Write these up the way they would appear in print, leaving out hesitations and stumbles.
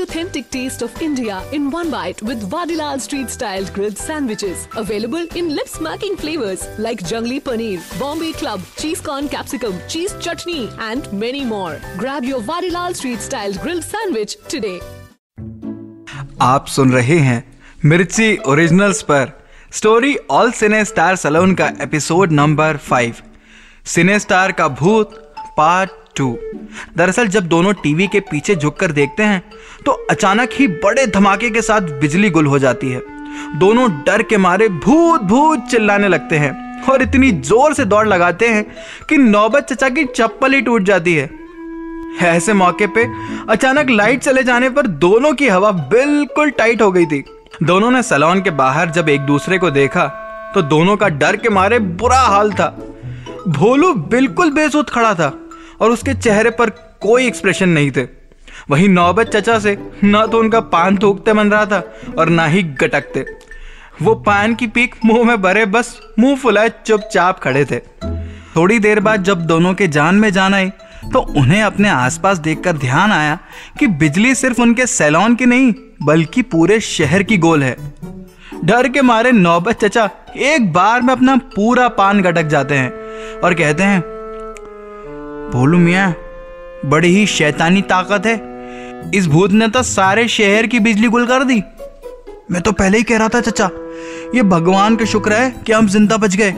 authentic taste of India in one bite with Vadilal Street Style Grilled Sandwiches. Available in lip-smacking flavors like Jungli Paneer, Bombay Club, Cheese Corn Capsicum, Cheese Chutney and many more. Grab your Vadilal Street Style Grilled Sandwich today. आप सुन रहे हैं Mirchi originals पर story all cine star salon का episode number 5, cine star का भूत part 2। दरअसल जब दोनों टीवी के पीछे झुककर देखते हैं तो अचानक ही बड़े धमाके के साथ बिजली गुल हो जाती है। दोनों डर के मारे भूत भूत चिल्लाने लगते हैं और इतनी जोर से दौड़ लगाते हैं कि नौबत चचा की चप्पल ही टूट जाती है। ऐसे मौके पे अचानक लाइट चले जाने पर दोनों की हवा बिल्कुल टाइट हो गई थी। दोनों ने सैलून के बाहर जब एक दूसरे को देखा तो दोनों का डर के मारे बुरा हाल था। भोलू बिल्कुल बेसुध खड़ा था और उसके चेहरे पर कोई एक्सप्रेशन नहीं थे। वहीं नौबत चचा से ना तो उनका पान थूकते मन रहा था और ना ही गटकते। वो पान की पीक मुंह में भरे बस मुंह फुलाए चुपचाप खड़े थे। थोड़ी देर बाद जब दोनों के जान में जान आई तो उन्हें अपने आसपास देखकर ध्यान आया कि बिजली सिर्फ उनके सैलून की नहीं बल्कि पूरे शहर की गोल है। डर के मारे नौबत चचा एक बार में अपना पूरा पान गटक जाते हैं और कहते हैं, भोलू मियाँ बड़ी ही शैतानी ताकत है, इस भूत ने तो सारे शहर की बिजली गुल कर दी। मैं तो पहले ही कह रहा था चचा, ये भगवान का शुक्र है कि हम जिंदा बच गए।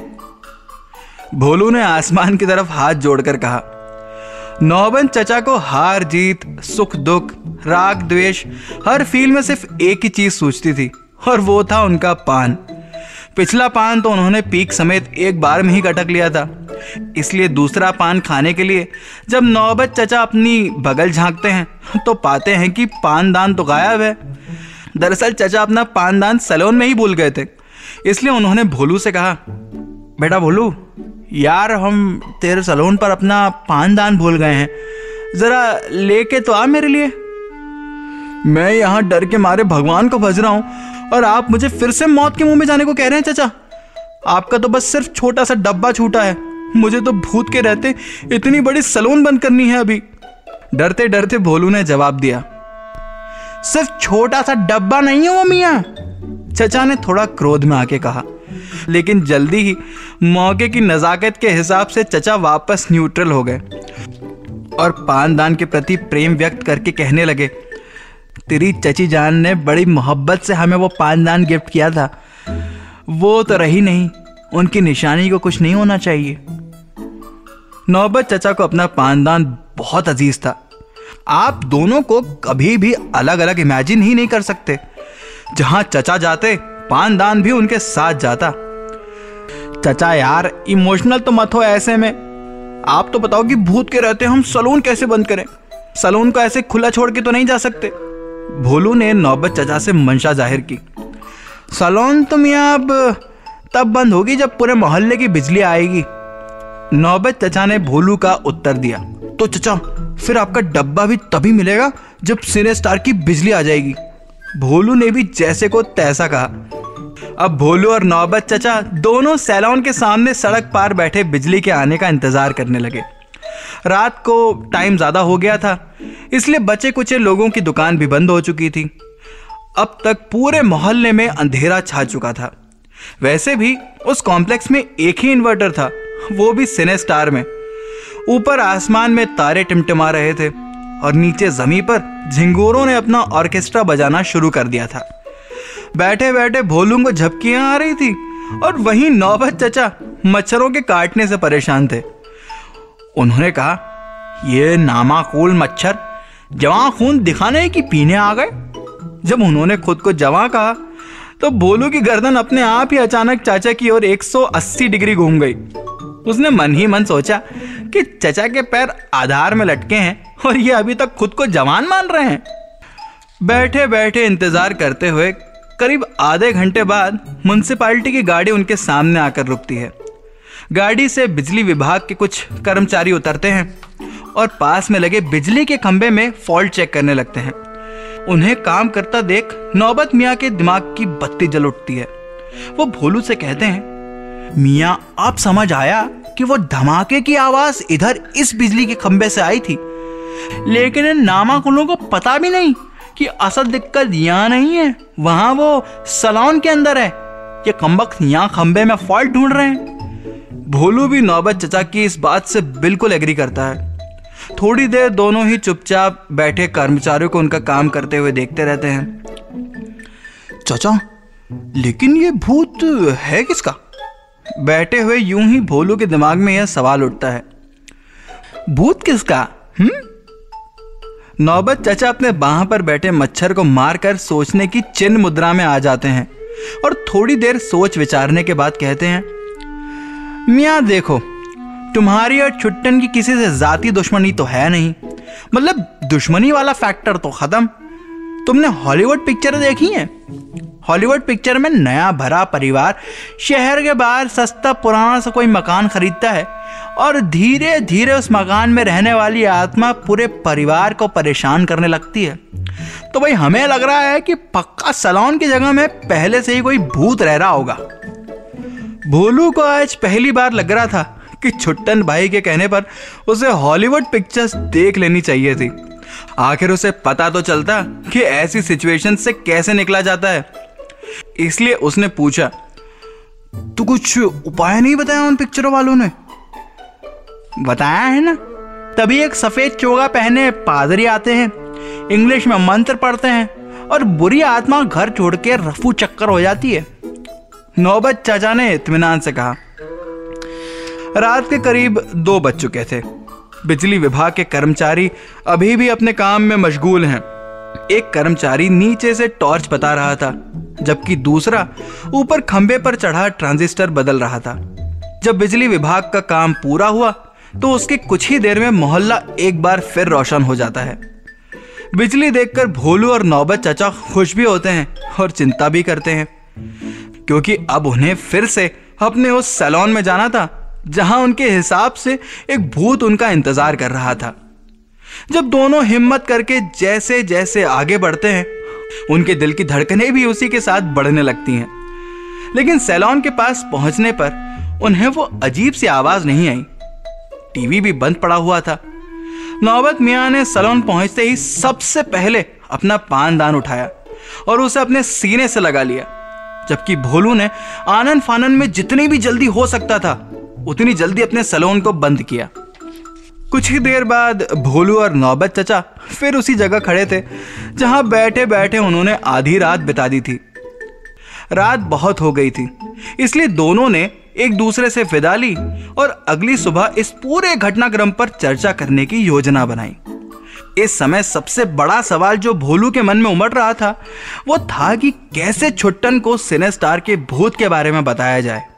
भोलू ने आसमान की तरफ हाथ जोड़कर कहा। नौबत चचा को हार जीत, सुख दुख, राग द्वेष हर फील में सिर्फ एक ही चीज सूझती थी और वो था उनका पान। पिछला पान तो उन्होंने पीक समेत एक बार में ही गटक लिया था, इसलिए दूसरा पान खाने के लिए जब नौबत चचा अपनी बगल झांकते हैं तो पाते हैं कि पानदान तो गायब है। दरअसल चचा अपना पानदान सैलून में ही भूल गए थे, इसलिए उन्होंने भोलू से कहा, बेटा भोलू यार हम तेरे सैलून पर अपना पानदान भूल गए हैं, जरा लेके तो आ मेरे लिए। मैं यहाँ डर के मारे भगवान को भज रहा हूँ और आप मुझे फिर से मौत के मुंह में जाने को कह रहे हैं चचा। आपका तो बस सिर्फ छोटा सा डब्बा छूटा है, मुझे तो भूत के रहते इतनी बड़ी सैलून बंद करनी है अभी। डरते डरते भोलू ने जवाब दिया, सिर्फ छोटा सा डब्बा नहीं है वो मियाँ, चचा ने थोड़ा क्रोध में आके कहा। लेकिन जल्दी ही मौके की नजाकत के हिसाब से चचा वापस न्यूट्रल हो गए और पानदान के प्रति प्रेम व्यक्त करके कहने लगे, तेरी चची जान ने बड़ी मोहब्बत से हमें वो पानदान गिफ्ट किया था, वो तो रही नहीं, उनकी निशानी को कुछ नहीं होना चाहिए। नौबत चचा को अपना पानदान बहुत अजीज था। आप दोनों को कभी भी अलग अलग इमेजिन ही नहीं कर सकते। जहां चचा जाते पानदान भी उनके साथ जाता। चचा यार इमोशनल तो मत हो ऐसे में, आप तो बताओ कि भूत के रहते हम सैलून कैसे बंद करें, सैलून को ऐसे खुला छोड़ के तो नहीं जा सकते। भोलू ने नौबत चचा से मंशा जाहिर की। सैलून तो मियाँ अब तब बंद होगी जब पूरे मोहल्ले की बिजली आएगी। नौबत चचा ने भोलू का उत्तर दिया। तो चचा फिर आपका डब्बा भी तभी मिलेगा जब सिने स्टार की बिजली आ जाएगी। भोलू ने भी जैसे को तैसा कहा। अब भोलू और नौबत चचा दोनों सैलून के सामने सड़क पार बैठे बिजली के आने का इंतजार करने लगे। रात को टाइम ज्यादा हो गया था, इसलिए बचे कुचे लोगों की दुकान भी बंद हो चुकी थी। अब तक पूरे मोहल्ले में अंधेरा छा चुका था। वैसे भी उस कॉम्प्लेक्स में एक ही इन्वर्टर था, वो भी सिने स्टार में। ऊपर आसमान में तारे टिमटिमा रहे थे और नीचे जमीन पर झिंगोरों ने अपना ऑर्केस्ट्रा बजाना शुरू कर दिया था। बैठे बैठे भोलू को झपकियां आ रही थी और वहीं नौबत चचा मच्छरों के काटने से परेशान थे। उन्होंने कहा, ये नामाकूल मच्छर जवां खून दिखाने की पीने आ गए। जब उन्होंने खुद को जवां कहा तो भोलू की गर्दन अपने आप ही अचानक चाचा की ओर 180 डिग्री घूम गई। उसने मन ही मन सोचा कि चचा के पैर आधार में लटके हैं और ये अभी तक खुद को जवान मान रहे हैं। बैठे बैठे इंतजार करते हुए करीब आधे घंटे बाद म्युनिसिपैलिटी की गाड़ी उनके सामने आकर रुकती है। गाड़ी से बिजली विभाग के कुछ कर्मचारी उतरते हैं और पास में लगे बिजली के खंभे में फॉल्ट चेक करने लगते हैं। उन्हें काम करता देख नौबत मियाँ के दिमाग की बत्ती जल उठती है। वो भोलू से कहते हैं, मियाँ आप समझ आया कि वो धमाके की आवाज इधर इस बिजली के खंभे से आई थी, लेकिन इन नामाकुलों को पता भी नहीं कि असल दिक्कत यहाँ नहीं है, वहां वो सैलून के अंदर है। ये कमबख्त यहाँ खंबे में फॉल्ट ढूंढ रहे हैं। भोलू भी नौबत चचा की इस बात से बिल्कुल एग्री करता है। थोड़ी देर दोनों ही चुपचाप बैठे कर्मचारियों को उनका काम करते हुए देखते रहते हैं। चाचा, लेकिन ये भूत है किसका? बैठे हुए यूं ही भोलू के दिमाग में यह सवाल उठता है, भूत किसका? नौबत चाचा अपने बाह पर बैठे मच्छर को मारकर सोचने की चिन्ह मुद्रा में आ जाते हैं और थोड़ी देर सोच विचारने के बाद कहते हैं, मियाँ देखो, तुम्हारी और छुट्टन की किसी से जाती दुश्मनी तो है नहीं, मतलब दुश्मनी वाला फैक्टर तो खत्म। तुमने हॉलीवुड पिक्चर देखी हैं? हॉलीवुड पिक्चर में नया भरा परिवार शहर के बाहर सस्ता पुराना सा कोई मकान खरीदता है और धीरे धीरे उस मकान में रहने वाली आत्मा पूरे परिवार को परेशान करने लगती है। तो भाई हमें लग रहा है कि पक्का सैलून की जगह में पहले से ही कोई भूत रह रहा होगा। भोलू को आज पहली बार लग रहा था कि छुट्टन भाई के कहने पर उसे हॉलीवुड पिक्चर्स देख लेनी चाहिए थी। आखिर उसे पता तो चलता कि ऐसी सिचुएशन से कैसे निकला जाता है। इसलिए उसने पूछा, तो कुछ उपाय नहीं बताया उन पिक्चरों वालों ने? बताया है ना, तभी एक सफेद चोगा पहने पादरी आते हैं, इंग्लिश में मंत्र पढ़ते हैं और बुरी आत्मा घर छोड़ के रफू चक्कर हो जाती है। नौबत चाचा ने इत्मीनान से कहा। रात के करीब 2 बज चुके थे। बिजली विभाग के कर्मचारी अभी भी अपने काम में मशगूल हैं। एक कर्मचारी नीचे से टॉर्च बता रहा था, जबकि दूसरा ऊपर खंबे पर चढ़ा ट्रांजिस्टर बदल रहा था। जब बिजली विभाग का काम पूरा हुआ तो उसके कुछ ही देर में मोहल्ला एक बार फिर रोशन हो जाता है। बिजली देखकर भोलू और नौबत चाचा खुश भी होते हैं और चिंता भी करते हैं, क्योंकि अब उन्हें फिर से अपने उस सैलून में जाना था जहां उनके हिसाब से एक भूत उनका इंतजार कर रहा था। जब दोनों हिम्मत करके जैसे जैसे आगे बढ़ते हैं, उनके दिल की धड़कनें भी उसी के साथ बढ़ने लगती हैं। लेकिन सैलून के पास पहुंचने पर उन्हें वो अजीब सी आवाज नहीं आई। टीवी भी बंद पड़ा हुआ था। नौबत मियां ने सैलून पहुंचते ही सबसे पहले अपना पानदान उठाया और उसे अपने सीने से लगा लिया, जबकि भोलू ने आनन फानन में जितनी भी जल्दी हो सकता था उतनी जल्दी अपने सैलून को बंद किया। कुछ ही देर बाद भोलू और नौबत चचा फिर उसी जगह खड़े थे जहां बैठे बैठे उन्होंने आधी रात बिता दी थी। रात बहुत हो गई थी, इसलिए दोनों ने एक दूसरे से विदा ली और अगली सुबह इस पूरे घटनाक्रम पर चर्चा करने की योजना बनाई। इस समय सबसे बड़ा सवाल जो भोलू के मन में उमड़ रहा था वो था कि कैसे छुट्टन को सिनेस्टार के भूत के बारे में बताया जाए।